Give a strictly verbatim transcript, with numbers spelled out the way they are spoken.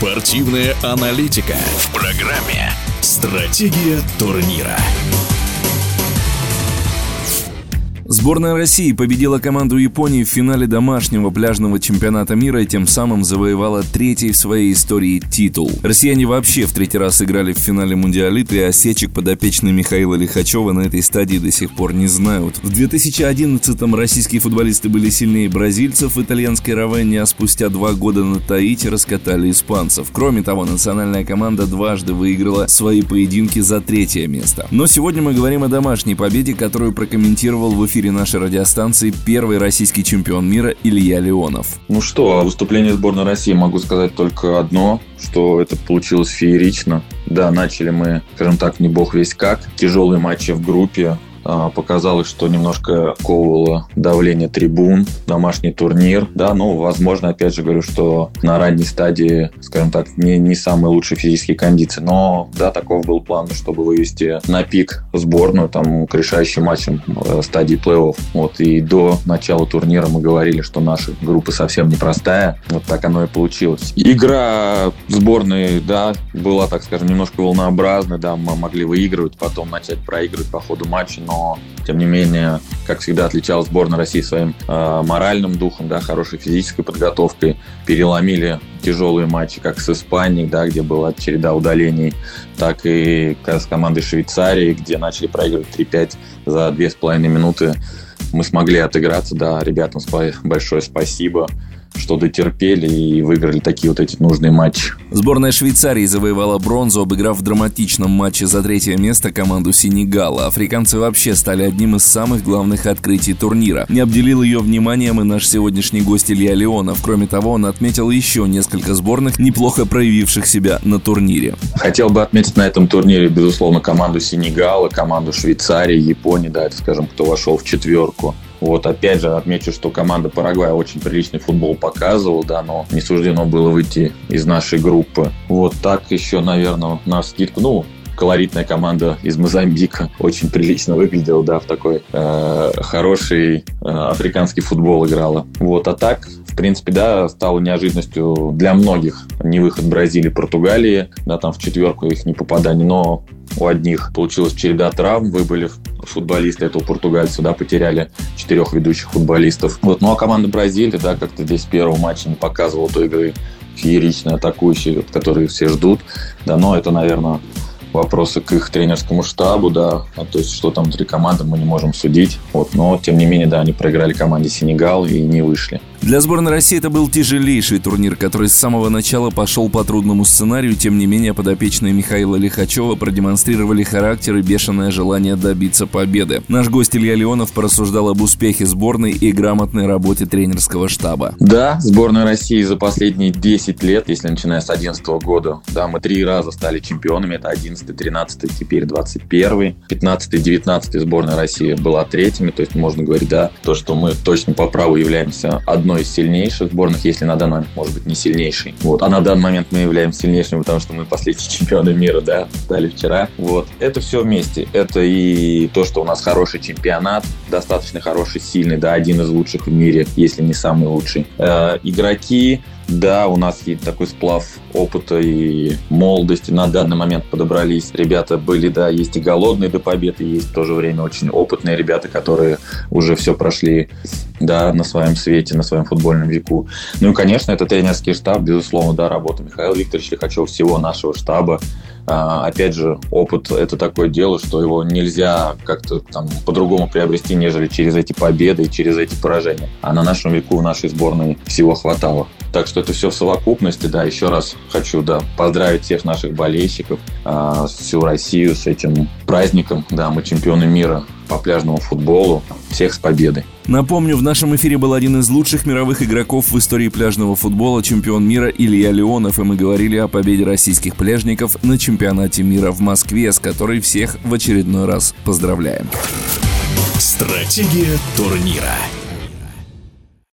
Спортивная аналитика в программе «Стратегия турнира». Сборная России победила команду Японии в финале домашнего пляжного чемпионата мира и тем самым завоевала третий в своей истории титул. Россияне вообще в третий раз играли в финале Мундиалиты, и осечек подопечные Михаила Лихачева на этой стадии до сих пор не знают. В две тысячи одиннадцатом российские футболисты были сильнее бразильцев в итальянской Равенне, а спустя два года на Таити раскатали испанцев. Кроме того, национальная команда дважды выиграла свои поединки за третье место. Но сегодня мы говорим о домашней победе, которую прокомментировал в эфире нашей радиостанции первый российский чемпион мира Илья Леонов. Ну что, о выступлении сборной России могу сказать только одно, что это получилось феерично. Да, начали мы, скажем так, не бог весть как. Тяжелые матчи в группе. Показалось, что немножко ковывало давление трибун, домашний турнир. Да, ну, возможно, опять же говорю, что на ранней стадии, скажем так, не, не самые лучшие физические кондиции. Но, да, таков был план, чтобы вывести на пик сборную, там, к решающим матчам стадии плей-офф. Вот, и до начала турнира мы говорили, что наша группа совсем непростая. Вот так оно и получилось. Игра сборной, да, была, так скажем, немножко волнообразной. Да, мы могли выигрывать, потом начать проигрывать по ходу матча, но Но, тем не менее, как всегда, отличалась сборная России своим э, моральным духом, да, хорошей физической подготовкой. Переломили тяжелые матчи, как с Испанией, да, где была череда удалений, так и с командой Швейцарии, где начали проигрывать три пять за две с половиной минуты. Мы смогли отыграться, да, ребятам большое спасибо, что дотерпели и выиграли такие вот эти нужные матчи. Сборная Швейцарии завоевала бронзу, обыграв в драматичном матче за третье место команду Сенегала. Африканцы вообще стали одним из самых главных открытий турнира. Не обделил ее вниманием и наш сегодняшний гость Илья Леонов. Кроме того, он отметил еще несколько сборных, неплохо проявивших себя на турнире. Хотел бы отметить на этом турнире, безусловно, команду Сенегала, команду Швейцарии, Японии, да, это, скажем, кто вошел в четверку. Вот, опять же, отмечу, что команда Парагвая очень приличный футбол показывала, да, но не суждено было выйти из нашей группы. Вот так еще, наверное, на скидку, ну, колоритная команда из Мозамбика очень прилично выглядела, да, в такой э, хороший э, африканский футбол играла. Вот, а так, в принципе, да, стало неожиданностью для многих не выход Бразилии, Португалии, да, там в четверку их не попадание, но у одних получилась череда травм, выбыли футболисты этого португальца, да, потеряли четырех ведущих футболистов. Вот, ну а команда Бразилии, да, как-то здесь в первом матче не показывала той игры фееричной, атакующей, вот, которые все ждут, да, но это, наверное, вопросы к их тренерскому штабу, да, а то есть что там внутри команды мы не можем судить, вот, но тем не менее, да, они проиграли команде Сенегал и не вышли. Для сборной России это был тяжелейший турнир, который с самого начала пошел по трудному сценарию. Тем не менее, подопечные Михаила Лихачева продемонстрировали характер и бешеное желание добиться победы. Наш гость Илья Леонов порассуждал об успехе сборной и грамотной работе тренерского штаба. Да, сборная России за последние десять лет, если начиная с одиннадцатого года, да, мы три раза стали чемпионами, это одиннадцатый, тринадцатый, теперь двадцать первый, пятнадцатый, девятнадцатый сборная России была третьими, то есть можно говорить, да, то, что мы точно по праву являемся одной из сильнейших сборных, если на данный момент, может быть, не сильнейшей. Вот. А на данный момент мы являемся сильнейшими, потому что мы последние чемпионы мира, да, стали вчера. Вот. Это все вместе. Это и то, что у нас хороший чемпионат, достаточно хороший, сильный, да, один из лучших в мире, если не самый лучший. Э, игроки, да, у нас есть такой сплав опыта и молодости. На данный момент подобрались ребята, были, да, есть и голодные до победы, есть в то же время очень опытные ребята, которые уже все прошли, да, на своем свете, на своем футбольном веку. Ну и, конечно, это тренерский штаб, безусловно, да, работа Михаила Викторовича Лихачева, всего нашего штаба. А, опять же, опыт – это такое дело, что его нельзя как-то там по-другому приобрести, нежели через эти победы и через эти поражения. А на нашем веку в нашей сборной всего хватало. Так что это все в совокупности, да, еще раз хочу, да, поздравить всех наших болельщиков, э, всю Россию с этим праздником, да, мы чемпионы мира по пляжному футболу, всех с победой. Напомню, в нашем эфире был один из лучших мировых игроков в истории пляжного футбола, чемпион мира Илья Леонов, и мы говорили о победе российских пляжников на чемпионате мира в Москве, с которой всех в очередной раз поздравляем. Стратегия турнира.